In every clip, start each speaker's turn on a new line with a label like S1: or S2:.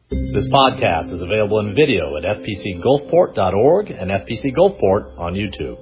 S1: This podcast is available in video at fpcgulfport.org and FPC Gulfport on YouTube.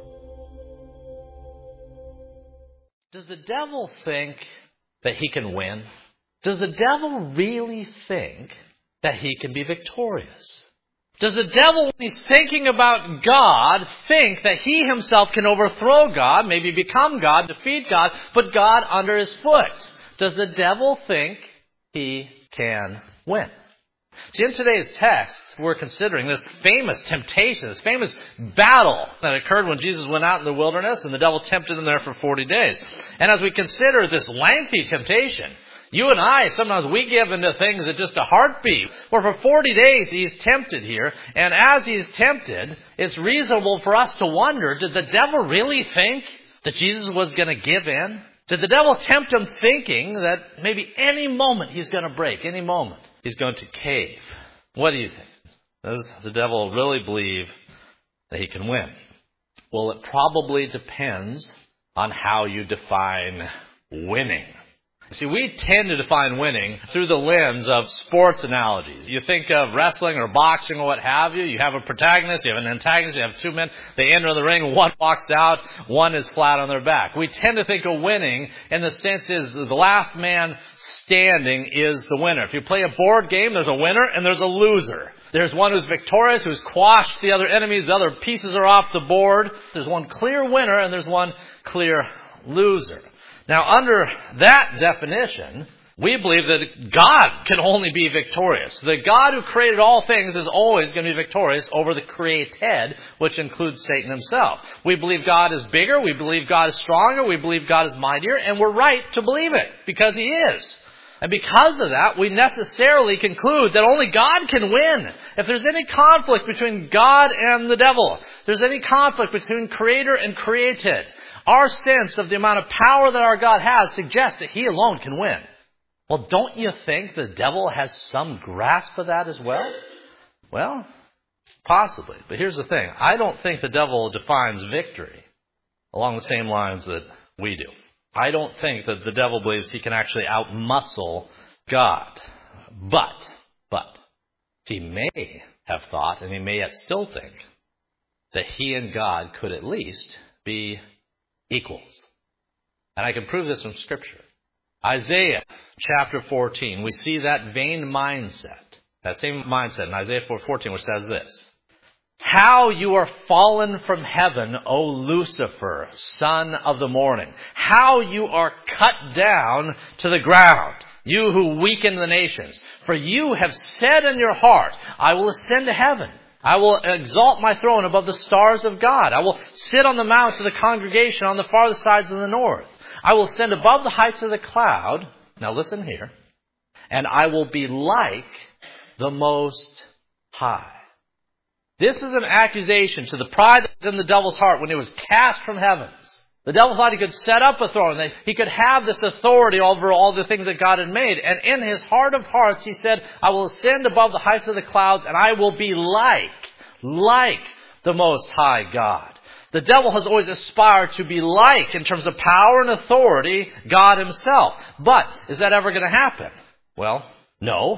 S1: Does the devil think that he can win? Does the devil really think that he can be victorious? Does the devil, when he's thinking about God, think that he himself can overthrow God, maybe become God, defeat God, put God under his foot? Does the devil think he can win? See, in today's text, we're considering this famous temptation, this famous battle that occurred when Jesus went out in the wilderness and the devil tempted him there for 40 days. And as we consider this lengthy temptation, you and I, sometimes we give into things at just a heartbeat. Where for 40 days he's tempted here, and as he's tempted, it's reasonable for us to wonder, did the devil really think that Jesus was going to give in? Did the devil tempt him thinking that maybe any moment he's going to break, any moment he's going to cave? What do you think? Does the devil really believe that he can win? Well, it probably depends on how you define winning. See, we tend to define winning through the lens of sports analogies. You think of wrestling or boxing or what have you. You have a protagonist, you have an antagonist, you have two men. They enter the ring, one walks out, one is flat on their back. We tend to think of winning in the sense is the last man standing is the winner. If you play a board game, there's a winner and there's a loser. There's one who's victorious, who's quashed the other enemies, the other pieces are off the board. There's one clear winner and there's one clear loser. Now, under that definition, we believe that God can only be victorious. The God who created all things is always going to be victorious over the created, which includes Satan himself. We believe God is bigger, we believe God is stronger, we believe God is mightier, and we're right to believe it, because He is. And because of that, we necessarily conclude that only God can win. If there's any conflict between God and the devil, if there's any conflict between creator and created, our sense of the amount of power that our God has suggests that He alone can win. Well, don't you think the devil has some grasp of that as well? Well, possibly. But here's the thing. I don't think the devil defines victory along the same lines that we do. I don't think that the devil believes he can actually outmuscle God. But, he may have thought, and he may yet still think, that he and God could at least be equals. And I can prove this from Scripture. Isaiah chapter 14, we see that vain mindset. That same mindset in Isaiah 4:14, which says this: "How you are fallen from heaven, O Lucifer, son of the morning. How you are cut down to the ground, you who weaken the nations. For you have said in your heart, I will ascend to heaven. I will exalt my throne above the stars of God. I will sit on the mounts of the congregation on the farthest sides of the north. I will ascend above the heights of the cloud." Now listen here. "And I will be like the Most High." This is an accusation to the pride that was in the devil's heart when he was cast from heavens. The devil thought he could set up a throne, that he could have this authority over all the things that God had made. And in his heart of hearts, he said, "I will ascend above the heights of the clouds, and I will be like the Most High God." The devil has always aspired to be like, in terms of power and authority, God himself. But is that ever going to happen? Well, no.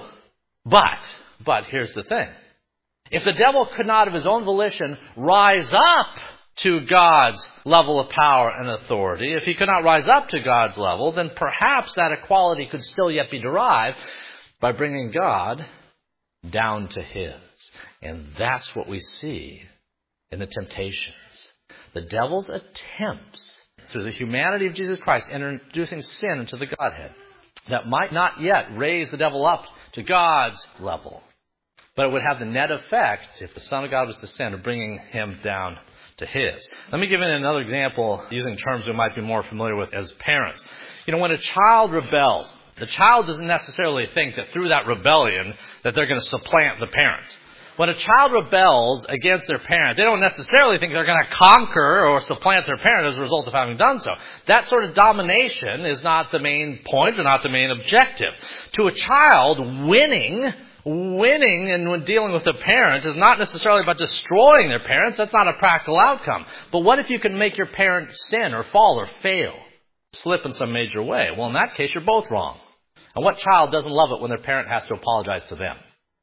S1: But here's the thing. If the devil could not of his own volition rise up to God's level of power and authority, if he could not rise up to God's level, then perhaps that equality could still yet be derived by bringing God down to his. And that's what we see in the temptations. The devil's attempts through the humanity of Jesus Christ introducing sin into the Godhead that might not yet raise the devil up to God's level, but it would have the net effect, if the Son of God was to sin, of bringing him down to his. Let me give you another example using terms we might be more familiar with as parents. When a child rebels, the child doesn't necessarily think that through that rebellion that they're going to supplant the parent. When a child rebels against their parent, they don't necessarily think they're going to conquer or supplant their parent as a result of having done so. That sort of domination is not the main point or not the main objective. To a child, winning and when dealing with a parent is not necessarily about destroying their parents. That's not a practical outcome. But what if you can make your parent sin or fall or fail, slip in some major way? Well, in that case, you're both wrong. And what child doesn't love it when their parent has to apologize to them?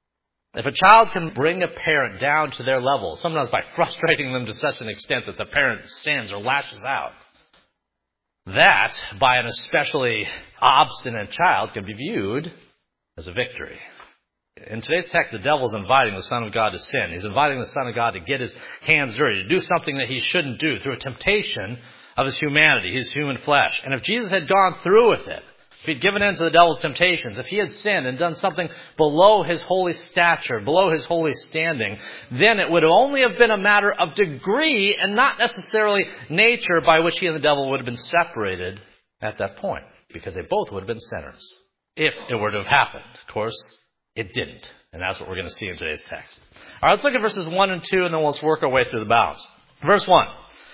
S1: If a child can bring a parent down to their level, sometimes by frustrating them to such an extent that the parent sins or lashes out, that, by an especially obstinate child, can be viewed as a victory. In today's text, the devil's inviting the Son of God to sin. He's inviting the Son of God to get his hands dirty, to do something that he shouldn't do through a temptation of his humanity, his human flesh. And if Jesus had gone through with it, if he'd given in to the devil's temptations, if he had sinned and done something below his holy stature, below his holy standing, then it would only have been a matter of degree and not necessarily nature by which he and the devil would have been separated at that point, because they both would have been sinners. If it were to have happened. Of course, it didn't. And that's what we're going to see in today's text. All right, let's look at verses 1 and 2, and then we'll work our way through the balance. Verse 1.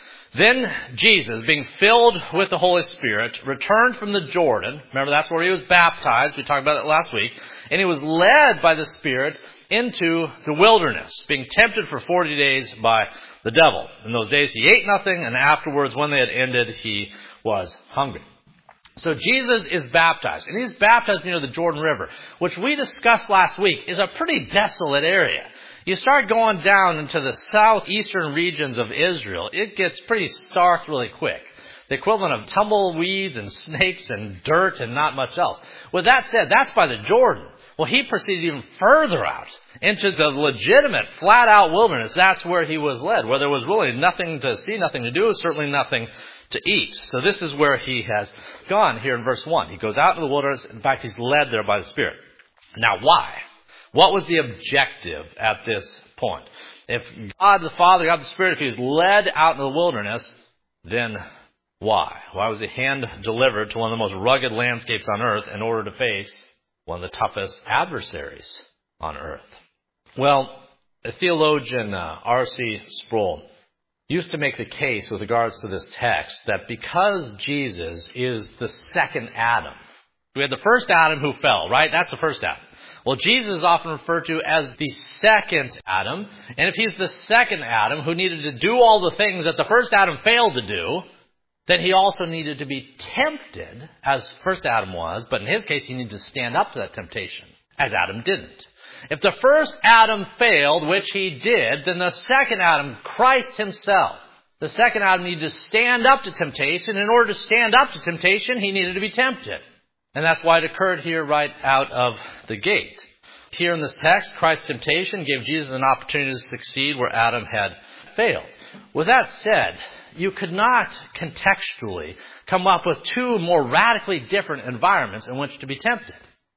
S1: Then Jesus, being filled with the Holy Spirit, returned from the Jordan. Remember, that's where he was baptized. We talked about it last week. And he was led by the Spirit into the wilderness, being tempted for 40 days by the devil. In those days he ate nothing, and afterwards, when they had ended, he was hungry. So Jesus is baptized, and he's baptized near the Jordan River, which we discussed last week is a pretty desolate area. You start going down into the southeastern regions of Israel, it gets pretty stark really quick. The equivalent of tumbleweeds and snakes and dirt and not much else. With that said, that's by the Jordan. Well, he proceeded even further out into the legitimate, flat-out wilderness. That's where he was led, where there was really nothing to see, nothing to do, certainly nothing to eat. So this is where he has gone here in verse 1. He goes out into the wilderness. In fact, he's led there by the Spirit. Now, why? What was the objective at this point? If God the Father, God the Spirit, if he was led out in the wilderness, then why? Why was he hand-delivered to one of the most rugged landscapes on earth in order to face one of the toughest adversaries on earth? Well, the theologian R.C. Sproul used to make the case with regards to this text that because Jesus is the second Adam, we had the first Adam who fell, right? That's the first Adam. Well, Jesus is often referred to as the second Adam. And if he's the second Adam who needed to do all the things that the first Adam failed to do, then he also needed to be tempted, as first Adam was. But in his case, he needed to stand up to that temptation, as Adam didn't. If the first Adam failed, which he did, then the second Adam, Christ himself, the second Adam needed to stand up to temptation. In order to stand up to temptation, he needed to be tempted. And that's why it occurred here right out of the gate. Here in this text, Christ's temptation gave Jesus an opportunity to succeed where Adam had failed. With that said, you could not contextually come up with two more radically different environments in which to be tempted.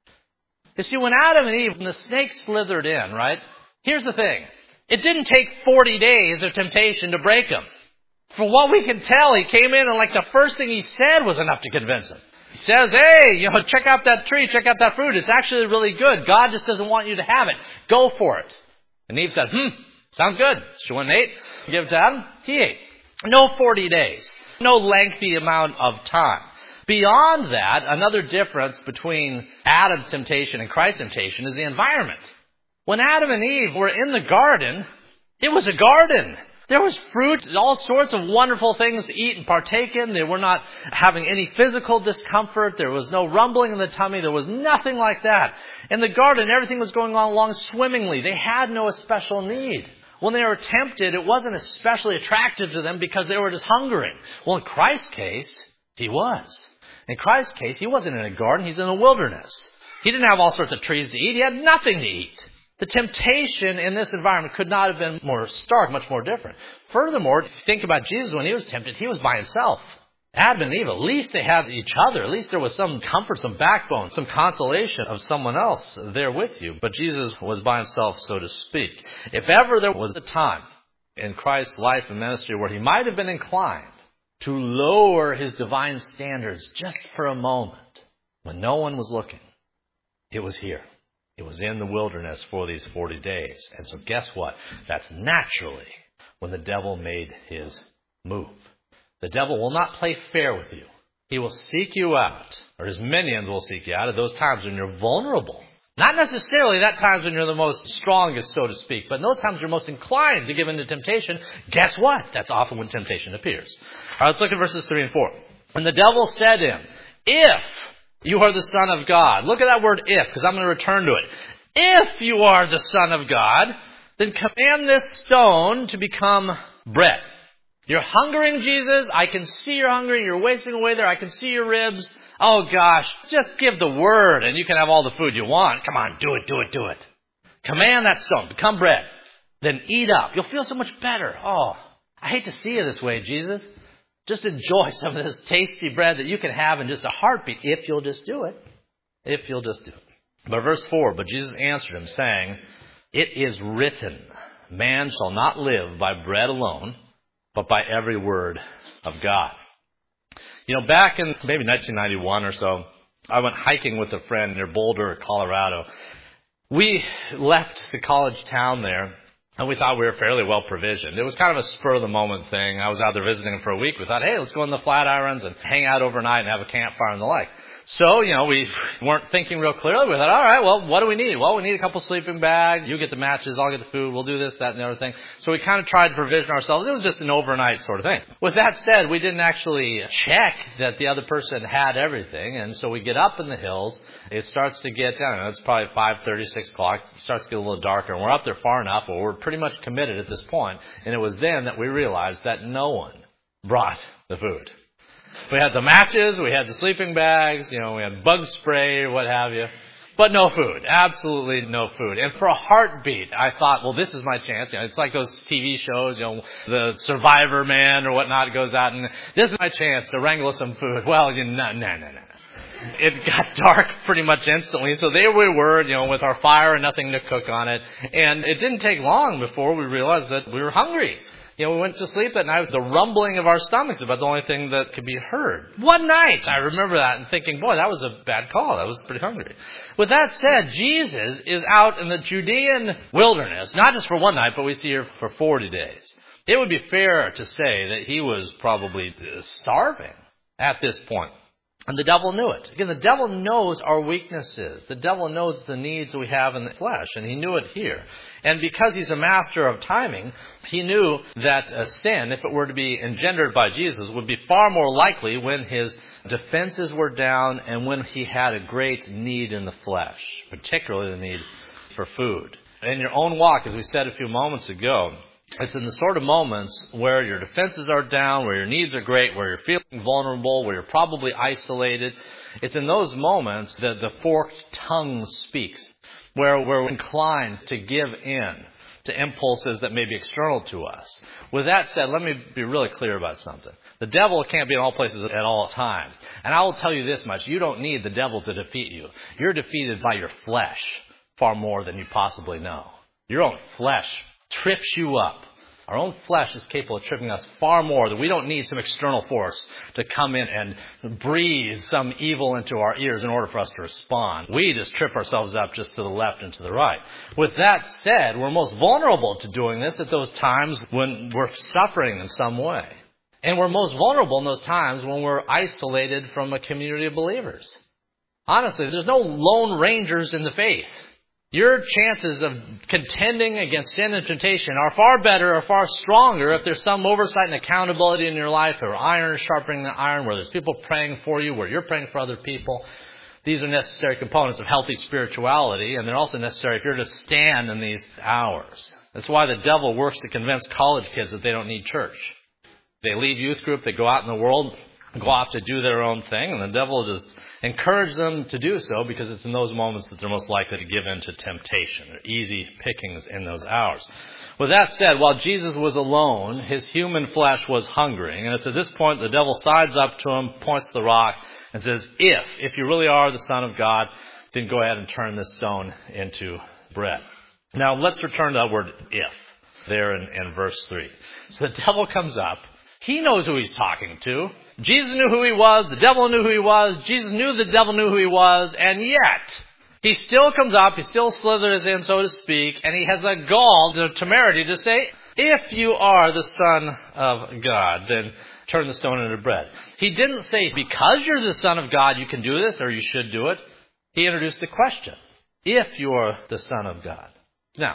S1: You see, when Adam and Eve, when the snake slithered in, right? Here's the thing. It didn't take 40 days of temptation to break him. From what we can tell, he came in and like the first thing he said was enough to convince him. He says, hey, check out that tree, check out that fruit. It's actually really good. God just doesn't want you to have it. Go for it. And Eve said, sounds good. She went and ate. Give it to Adam. He ate. No 40 days. No lengthy amount of time. Beyond that, another difference between Adam's temptation and Christ's temptation is the environment. When Adam and Eve were in the garden, it was a garden. There was fruit, all sorts of wonderful things to eat and partake in. They were not having any physical discomfort. There was no rumbling in the tummy. There was nothing like that. In the garden, everything was going on along swimmingly. They had no special need. When they were tempted, it wasn't especially attractive to them because they were just hungering. Well, in Christ's case, he was. In Christ's case, he wasn't in a garden. He's in a wilderness. He didn't have all sorts of trees to eat. He had nothing to eat. The temptation in this environment could not have been more stark, much more different. Furthermore, if you think about Jesus when he was tempted, he was by himself. Adam and Eve, at least they had each other. At least there was some comfort, some backbone, some consolation of someone else there with you. But Jesus was by himself, so to speak. If ever there was a time in Christ's life and ministry where he might have been inclined to lower his divine standards just for a moment, when no one was looking, it was here. It was in the wilderness for these 40 days. And so guess what? That's naturally when the devil made his move. The devil will not play fair with you. He will seek you out, or his minions will seek you out at those times when you're vulnerable. Not necessarily that times when you're the most strongest, so to speak, but in those times you're most inclined to give in to temptation. Guess what? That's often when temptation appears. All right, let's look at verses 3 and 4. And the devil said to him, if you are the Son of God. Look at that word if, because I'm going to return to it. If you are the Son of God, then command this stone to become bread. You're hungering, Jesus. I can see you're hungry. You're wasting away there. I can see your ribs. Oh gosh, just give the word and you can have all the food you want. Come on, do it. Command that stone, become bread. Then eat up. You'll feel so much better. Oh, I hate to see you this way, Jesus. Just enjoy some of this tasty bread that you can have in just a heartbeat if you'll just do it. If you'll just do it. But verse 4, but Jesus answered him, saying, it is written, man shall not live by bread alone, but by every word of God. You know, back in maybe 1991 or so, I went hiking with a friend near Boulder, Colorado. We left the college town there, and we thought we were fairly well provisioned. It was kind of a spur-of-the-moment thing. I was out there visiting for a week. We thought, hey, let's go in the Flatirons and hang out overnight and have a campfire and the like. So, we weren't thinking real clearly. We thought, all right, well, what do we need? Well, we need a couple sleeping bags. You get the matches, I'll get the food. We'll do this, that, and the other thing. So we kind of tried to provision ourselves. It was just an overnight sort of thing. With that said, we didn't actually check that the other person had everything. And so we get up in the hills. It starts to get, it's probably 5:30, 6 o'clock. It starts to get a little darker. And we're up there far enough where we're pretty much committed at this point. And it was then that we realized that no one brought the food. We had the matches, we had the sleeping bags, we had bug spray or what have you. But no food. Absolutely no food. And for a heartbeat, I thought, well, this is my chance. It's like those TV shows, the Survivor Man or whatnot goes out and this is my chance to wrangle some food. Well, no. It got dark pretty much instantly. So there we were, with our fire and nothing to cook on it. And it didn't take long before we realized that we were hungry. We went to sleep that night with the rumbling of our stomachs about the only thing that could be heard. One night, I remember that and thinking, boy, that was a bad call. I was pretty hungry. With that said, Jesus is out in the Judean wilderness, not just for one night, but we see here for 40 days. It would be fair to say that he was probably starving at this point. And the devil knew it. Again, the devil knows our weaknesses. The devil knows the needs we have in the flesh, and he knew it here. And because he's a master of timing, he knew that a sin, if it were to be engendered by Jesus, would be far more likely when his defenses were down and when he had a great need in the flesh, particularly the need for food. In your own walk, as we said a few moments ago, it's in the sort of moments where your defenses are down, where your needs are great, where you're feeling vulnerable, where you're probably isolated. It's in those moments that the forked tongue speaks, where we're inclined to give in to impulses that may be external to us. With that said, let me be really clear about something. The devil can't be in all places at all times. And I will tell you this much, you don't need the devil to defeat you. You're defeated by your flesh far more than you possibly know. Your own flesh trips you up. Our own flesh is capable of tripping us far more than we don't need some external force to come in and breathe some evil into our ears in order for us to respond. We just trip ourselves up just to the left and to the right. With that said, we're most vulnerable to doing this at those times when we're suffering in some way. And we're most vulnerable in those times when we're isolated from a community of believers. Honestly, there's no lone rangers in the faith. Your chances of contending against sin and temptation are far better or far stronger if there's some oversight and accountability in your life, or iron sharpening the iron, where there's people praying for you, where you're praying for other people. These are necessary components of healthy spirituality, and they're also necessary if you're to stand in these hours. That's why the devil works to convince college kids that they don't need church. They leave youth group, they go out in the world, go off to do their own thing, and the devil will just encourage them to do so because it's in those moments that they're most likely to give in to temptation. They're easy pickings in those hours. With that said, while Jesus was alone, his human flesh was hungering, and it's at this point the devil sides up to him, points to the rock, and says, if you really are the Son of God, then go ahead and turn this stone into bread. Now let's return to that word if, there in verse 3. So the devil comes up. He knows who he's talking to. Jesus knew who he was. The devil knew who he was. Jesus knew the devil knew who he was. And yet, he still comes up. He still slithers in, so to speak. And he has the gall, the temerity to say, if you are the Son of God, then turn the stone into bread. He didn't say, because you're the Son of God, you can do this or you should do it. He introduced the question, if you are the Son of God. Now,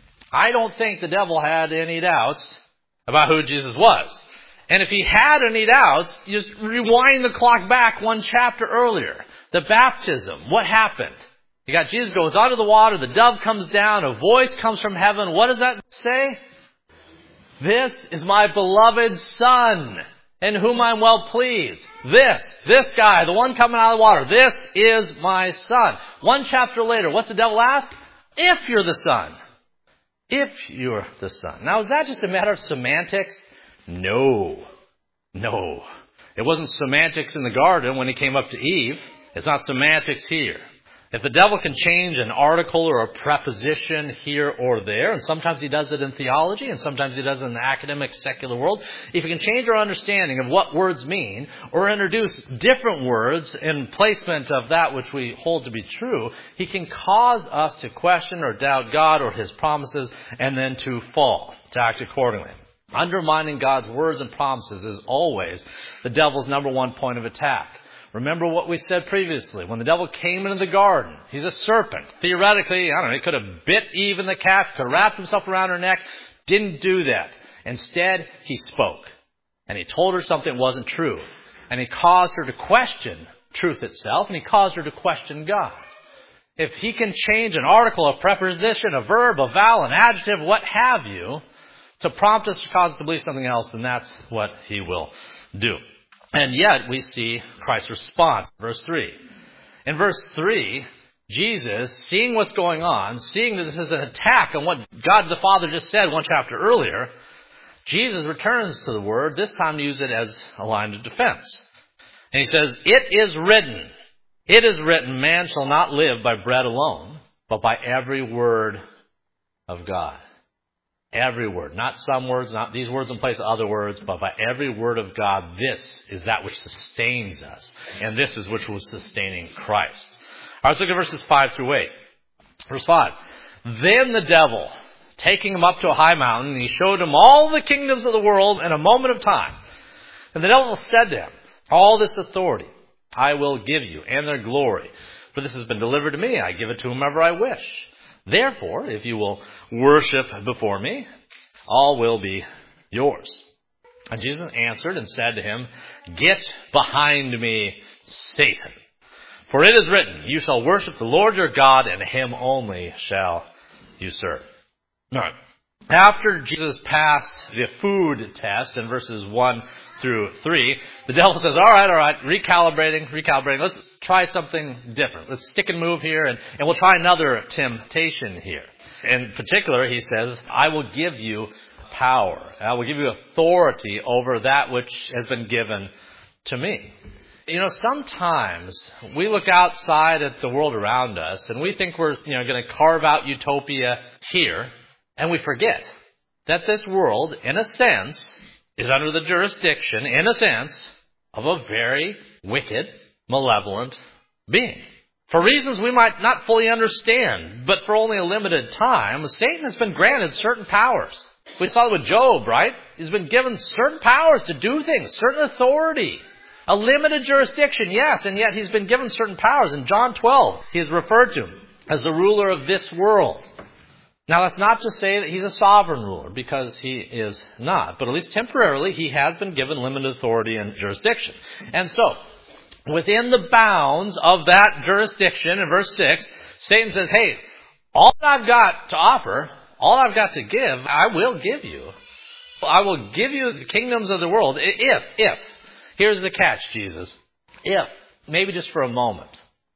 S1: I don't think the devil had any doubts about who Jesus was. And if he had any doubts, just rewind the clock back one chapter earlier. The baptism. What happened? You got Jesus goes out of the water, the dove comes down, a voice comes from heaven. What does that say? This is my beloved Son, in whom I'm well pleased. This guy, the one coming out of the water, this is my Son. One chapter later, what's the devil ask? If you're the Son. If you're the Son. Now, is that just a matter of semantics? No. It wasn't semantics in the garden when he came up to Eve. It's not semantics here. If the devil can change an article or a preposition here or there, and sometimes he does it in theology, and sometimes he does it in the academic secular world, if he can change our understanding of what words mean, or introduce different words in placement of that which we hold to be true, he can cause us to question or doubt God or his promises, and then to fall, to act accordingly. Undermining God's words and promises is always the devil's number one point of attack. Remember what we said previously. When the devil came into the garden, he's a serpent. Theoretically, he could have bit Eve in the calf, could have wrapped himself around her neck. Didn't do that. Instead, he spoke. And he told her something wasn't true. And he caused her to question truth itself, and he caused her to question God. If he can change an article, a preposition, a verb, a vowel, an adjective, what have you, to prompt us, to cause us to believe something else, then that's what he will do. And yet we see Christ's response. Verse 3. In verse 3, Jesus, seeing what's going on, seeing that this is an attack on what God the Father just said one chapter earlier, Jesus returns to the word, this time to use it as a line of defense. And he says, it is written, man shall not live by bread alone, but by every word of God. Every word, not some words, not these words in place of other words, but by every word of God, this is that which sustains us. And this is which was sustaining Christ. All right, let's look at verses 5 through 8. Verse 5. Then the devil, taking him up to a high mountain, he showed him all the kingdoms of the world in a moment of time. And the devil said to him, all this authority I will give you, and their glory. For this has been delivered to me. I give it to whomever I wish. Therefore, if you will worship before me, all will be yours. And Jesus answered and said to him, get behind me, Satan. For it is written, you shall worship the Lord your God, and him only shall you serve. All right. After Jesus passed the food test in verses 1 through 3, the devil says, all right, recalibrating. Let's try something different. Let's stick and move here, and we'll try another temptation here. In particular, he says, I will give you power. I will give you authority over that which has been given to me. Sometimes we look outside at the world around us, and we think we're going to carve out utopia here. And we forget that this world, in a sense, is under the jurisdiction, in a sense, of a very wicked, malevolent being. For reasons we might not fully understand, but for only a limited time, Satan has been granted certain powers. We saw it with Job, right? He's been given certain powers to do things, certain authority. A limited jurisdiction, yes, and yet he's been given certain powers. In John 12, he is referred to as the ruler of this world. Now, that's not to say that he's a sovereign ruler, because he is not. But at least temporarily, he has been given limited authority and jurisdiction. And so, within the bounds of that jurisdiction, in verse 6, Satan says, hey, all that I've got to offer, all I've got to give, I will give you. I will give you the kingdoms of the world if, here's the catch, Jesus, if, maybe just for a moment,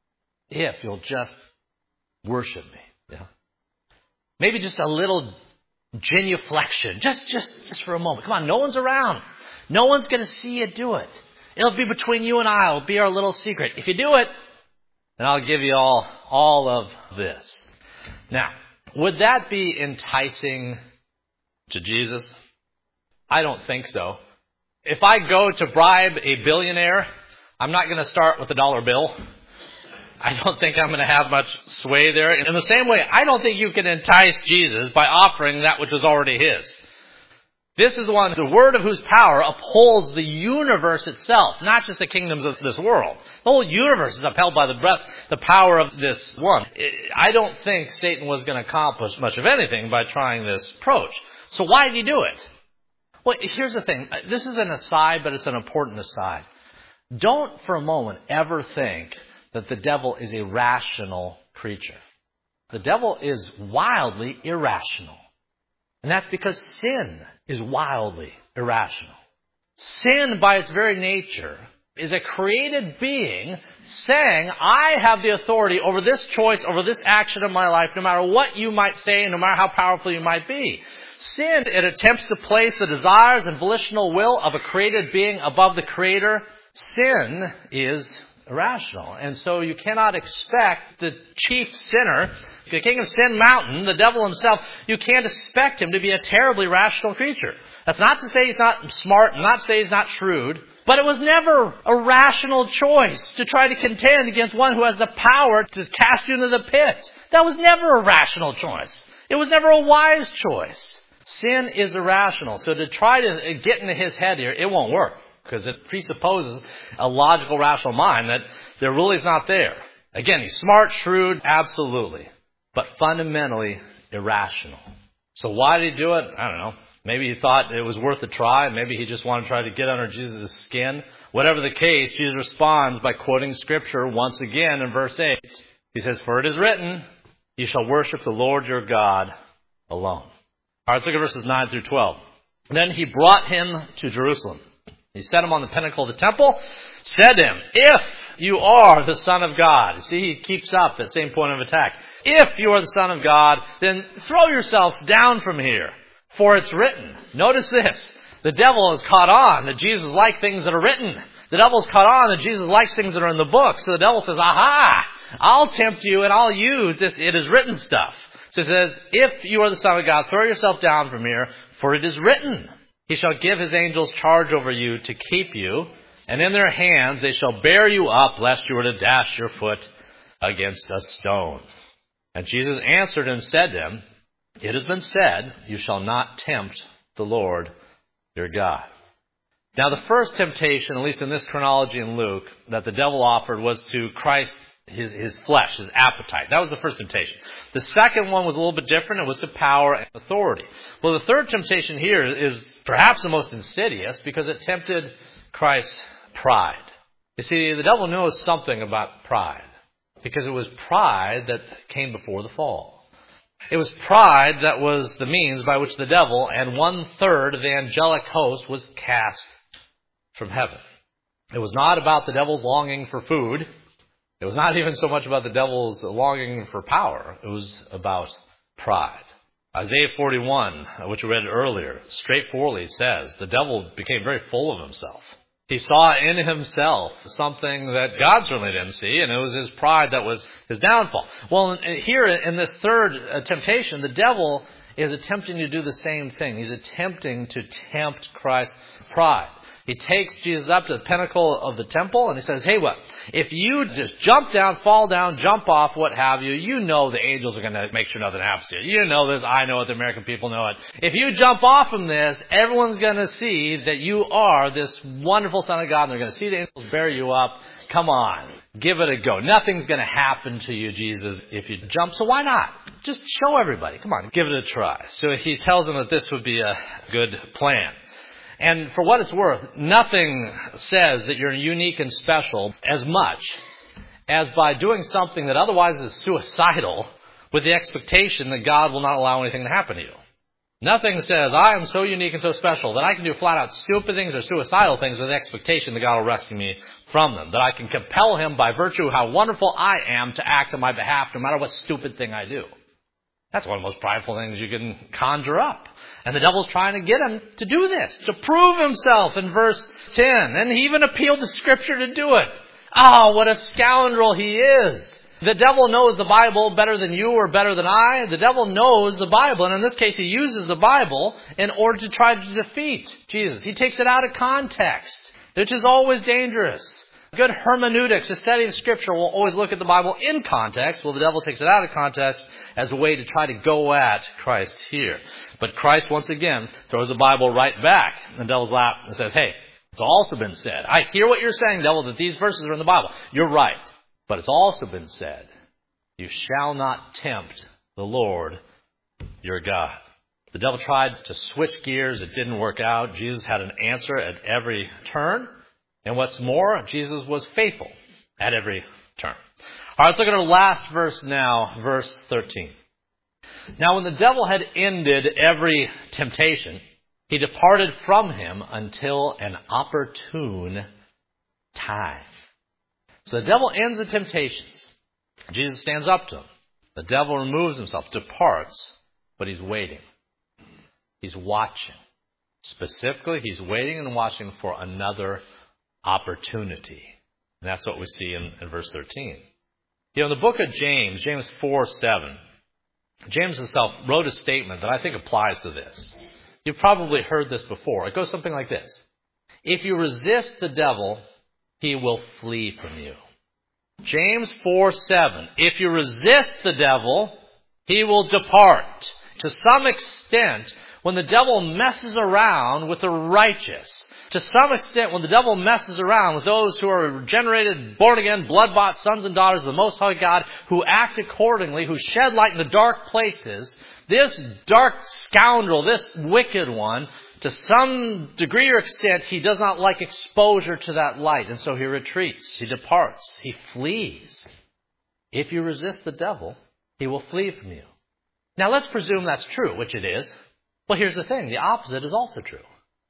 S1: if you'll just worship me. Yeah. Maybe just a little genuflection, just for a moment. Come on, no one's around. No one's going to see you do it. It'll be between you and I. It'll be our little secret. If you do it, then I'll give you all of this. Now, would that be enticing to Jesus? I don't think so. If I go to bribe a billionaire, I'm not going to start with a dollar bill. I don't think I'm going to have much sway there. In the same way, I don't think you can entice Jesus by offering that which is already his. This is the word of whose power upholds the universe itself, not just the kingdoms of this world. The whole universe is upheld by the power of this one. I don't think Satan was going to accomplish much of anything by trying this approach. So why did he do it? Well, here's the thing. This is an aside, but it's an important aside. Don't for a moment ever think that the devil is a rational creature. The devil is wildly irrational. And that's because sin is wildly irrational. Sin, by its very nature, is a created being saying, I have the authority over this choice, over this action of my life, no matter what you might say, no matter how powerful you might be. Sin, it attempts to place the desires and volitional will of a created being above the Creator. Sin is irrational. And so you cannot expect the chief sinner, the king of sin mountain, the devil himself, you can't expect him to be a terribly rational creature. That's not to say he's not smart, not to say he's not shrewd, but it was never a rational choice to try to contend against one who has the power to cast you into the pit. That was never a rational choice. It was never a wise choice. Sin is irrational. So to try to get into his head here, it won't work, because it presupposes a logical, rational mind that there really is not there. Again, he's smart, shrewd, absolutely, but fundamentally irrational. So why did he do it? I don't know. Maybe he thought it was worth a try. Maybe he just wanted to try to get under Jesus' skin. Whatever the case, Jesus responds by quoting Scripture once again in verse 8. He says, "For it is written, you shall worship the Lord your God alone." All right, let's look at verses 9 through 12. Then he brought him to Jerusalem. He set him on the pinnacle of the temple, said to him, "If you are the Son of God." See, he keeps up that same point of attack. "If you are the Son of God, then throw yourself down from here. For it's written." Notice this. The devil has caught on that Jesus likes things that are written. The devil's caught on that Jesus likes things that are in the book. So the devil says, aha, I'll tempt you and I'll use this it is written stuff. So it says, "If you are the Son of God, throw yourself down from here, for it is written, he shall give his angels charge over you to keep you, and in their hands they shall bear you up, lest you were to dash your foot against a stone." And Jesus answered and said to him, "It has been said, you shall not tempt the Lord your God." Now the first temptation, at least in this chronology in Luke, that the devil offered was to Christ, his flesh, his appetite. That was the first temptation. The second one was a little bit different. It was to power and authority. Well, the third temptation here is perhaps the most insidious because it tempted Christ's pride. You see, the devil knows something about pride because it was pride that came before the fall. It was pride that was the means by which the devil and 1/3 of the angelic host was cast from heaven. It was not about the devil's longing for food. It was not even so much about the devil's longing for power. It was about pride. Isaiah 41, which we read earlier, straightforwardly says the devil became very full of himself. He saw in himself something that God certainly didn't see, and it was his pride that was his downfall. Well, here in this third temptation, the devil is attempting to do the same thing. He's attempting to tempt Christ's pride. He takes Jesus up to the pinnacle of the temple and he says, "Hey, what? If you just jump down, fall down, jump off, what have you, you know the angels are going to make sure nothing happens to you. You know this. I know it. The American people know it. If you jump off from this, everyone's going to see that you are this wonderful Son of God, and they're going to see the angels bear you up. Come on, give it a go. Nothing's going to happen to you, Jesus, if you jump. So why not? Just show everybody. Come on, give it a try." So he tells them that this would be a good plan. And for what it's worth, nothing says that you're unique and special as much as by doing something that otherwise is suicidal with the expectation that God will not allow anything to happen to you. Nothing says, I am so unique and so special that I can do flat out stupid things or suicidal things with the expectation that God will rescue me from them. That I can compel him by virtue of how wonderful I am to act on my behalf no matter what stupid thing I do. That's one of the most prideful things you can conjure up. And the devil's trying to get him to do this, to prove himself in verse 10. And he even appealed to Scripture to do it. Oh, what a scoundrel he is. The devil knows the Bible better than you or better than I. The devil knows the Bible. And in this case, he uses the Bible in order to try to defeat Jesus. He takes it out of context, which is always dangerous. Good hermeneutics, a study of Scripture, will always look at the Bible in context. Well, the devil takes it out of context as a way to try to go at Christ here. But Christ, once again, throws the Bible right back in the devil's lap and says, "Hey, it's also been said. I hear what you're saying, devil, that these verses are in the Bible. You're right. But it's also been said, you shall not tempt the Lord your God." The devil tried to switch gears. It didn't work out. Jesus had an answer at every turn. And what's more, Jesus was faithful at every turn. All right, let's look at our last verse now, verse 13. Now when the devil had ended every temptation, he departed from him until an opportune time. So the devil ends the temptations. Jesus stands up to him. The devil removes himself, departs, but he's waiting. He's watching. Specifically, he's waiting and watching for another opportunity. And that's what we see in verse 13. You know, in the book of James 4:7, James himself wrote a statement that I think applies to this. You've probably heard this before. It goes something like this. If you resist the devil, he will flee from you. James 4:7. If you resist the devil, he will depart. To some extent, when the devil messes around with the righteous, to some extent, when the devil messes around with those who are regenerated, born again, blood-bought sons and daughters of the Most High God, who act accordingly, who shed light in the dark places, this dark scoundrel, this wicked one, to some degree or extent, he does not like exposure to that light, and so he retreats, he departs, he flees. If you resist the devil, he will flee from you. Now let's presume that's true, which it is. Well, here's the thing, the opposite is also true.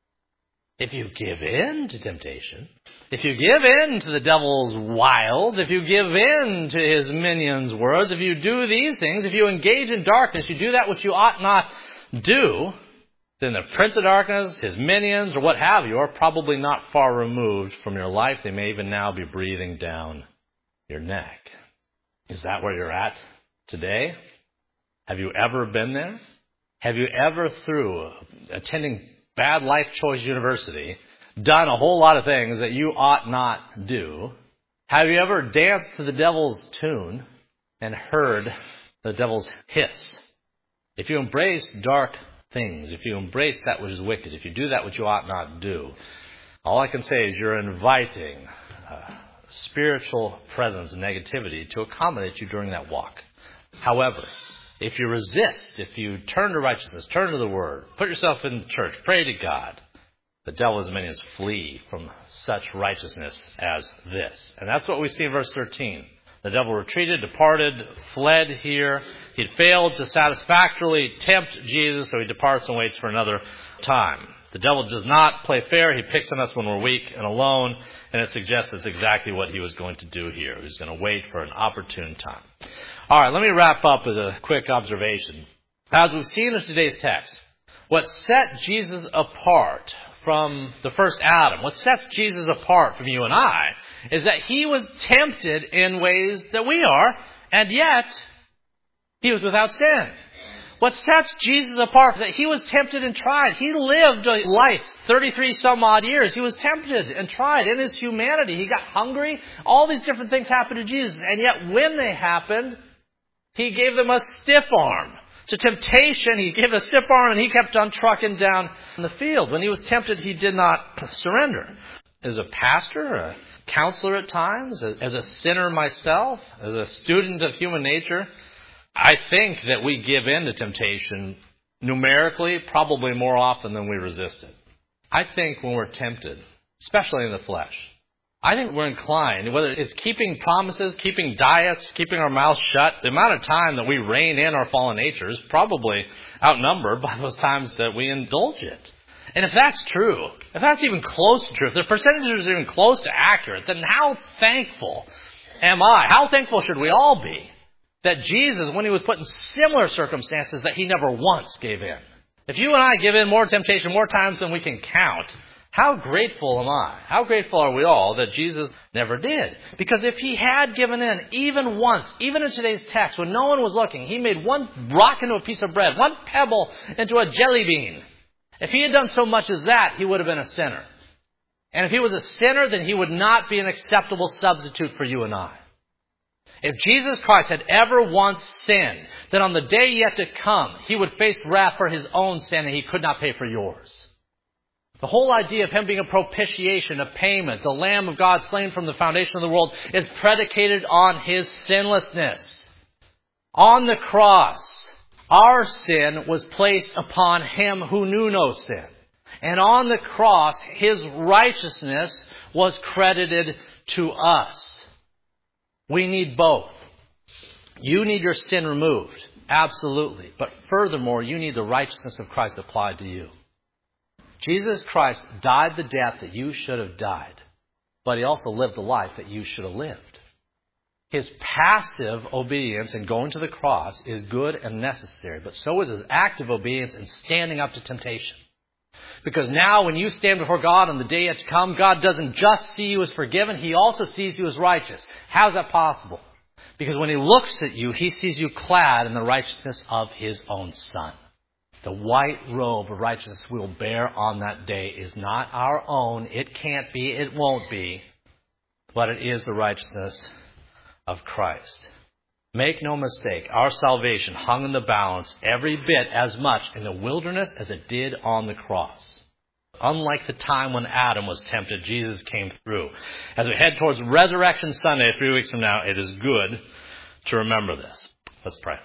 S1: If you give in to temptation, if you give in to the devil's wiles, if you give in to his minions' words, if you do these things, if you engage in darkness, you do that which you ought not do, then the prince of darkness, his minions, or what have you, are probably not far removed from your life. They may even now be breathing down your neck. Is that where you're at today? Have you ever been there? Have you ever, through attending Bad Life Choice University, done a whole lot of things that you ought not do? Have you ever danced to the devil's tune and heard the devil's hiss? If you embrace dark things, if you embrace that which is wicked, if you do that which you ought not do, all I can say is you're inviting spiritual presence and negativity to accommodate you during that walk. However, if you resist, if you turn to righteousness, turn to the Word, put yourself in church, pray to God, the devil and his minions flee from such righteousness as this. And that's what we see in verse 13. The devil retreated, departed, fled here. He had failed to satisfactorily tempt Jesus, so he departs and waits for another time. The devil does not play fair. He picks on us when we're weak and alone, and it suggests that's exactly what he was going to do here. He was going to wait for an opportune time. All right, let me wrap up with a quick observation. As we've seen in today's text, what set Jesus apart from the first Adam, what sets Jesus apart from you and I, is that he was tempted in ways that we are, and yet he was without sin. What sets Jesus apart is that he was tempted and tried. He lived a life, 33 some odd years. He was tempted and tried in his humanity. He got hungry. All these different things happened to Jesus. And yet when they happened, he gave them a stiff arm. To temptation, he gave a stiff arm and he kept on trucking down in the field. When he was tempted, he did not surrender. As a pastor, a counselor at times, as a sinner myself, as a student of human nature, I think that we give in to temptation numerically, probably more often than we resist it. I think when we're tempted, especially in the flesh, I think we're inclined, whether it's keeping promises, keeping diets, keeping our mouths shut, the amount of time that we rein in our fallen nature is probably outnumbered by those times that we indulge it. And if that's true, if that's even close to true, if the percentages are even close to accurate, then how thankful am I? How thankful should we all be that Jesus, when he was put in similar circumstances, that he never once gave in? If you and I give in more temptation more times than we can count, how grateful am I? How grateful are we all that Jesus never did? Because if he had given in even once, even in today's text, when no one was looking, he made one rock into a piece of bread, one pebble into a jelly bean. If he had done so much as that, he would have been a sinner. And if he was a sinner, then he would not be an acceptable substitute for you and I. If Jesus Christ had ever once sinned, then on the day yet to come, he would face wrath for his own sin and he could not pay for yours. The whole idea of him being a propitiation, a payment, the Lamb of God slain from the foundation of the world, is predicated on his sinlessness. On the cross, our sin was placed upon him who knew no sin. And on the cross, his righteousness was credited to us. We need both. You need your sin removed. Absolutely. But furthermore, you need the righteousness of Christ applied to you. Jesus Christ died the death that you should have died, but he also lived the life that you should have lived. His passive obedience in going to the cross is good and necessary, but so is his active obedience in standing up to temptation. Because now when you stand before God on the day yet to come, God doesn't just see you as forgiven, he also sees you as righteous. How is that possible? Because when he looks at you, he sees you clad in the righteousness of his own Son. The white robe of righteousness we will bear on that day is not our own. It can't be. It won't be. But it is the righteousness of Christ. Make no mistake, our salvation hung in the balance every bit as much in the wilderness as it did on the cross. Unlike the time when Adam was tempted, Jesus came through. As we head towards Resurrection Sunday 3 weeks from now, it is good to remember this. Let's pray.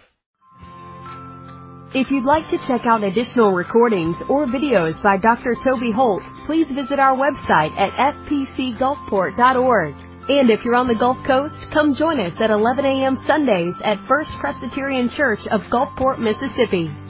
S2: If you'd like to check out additional recordings or videos by Dr. Toby Holt, please visit our website at fpcgulfport.org. And if you're on the Gulf Coast, come join us at 11 a.m. Sundays at First Presbyterian Church of Gulfport, Mississippi.